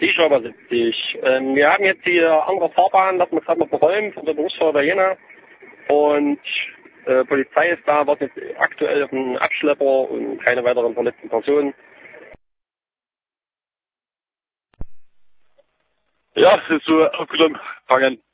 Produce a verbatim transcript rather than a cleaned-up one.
Die Schauber siebzig. Ähm, wir haben jetzt die andere Fahrbahn, das wir gerade noch beräumt von der Berufsfeuerwehr Jena. Und äh, Polizei ist da, wartet jetzt aktuell auf einen Abschlepper und keine weiteren verletzten Personen. Ja, das ist so aufgenommen. Fangen.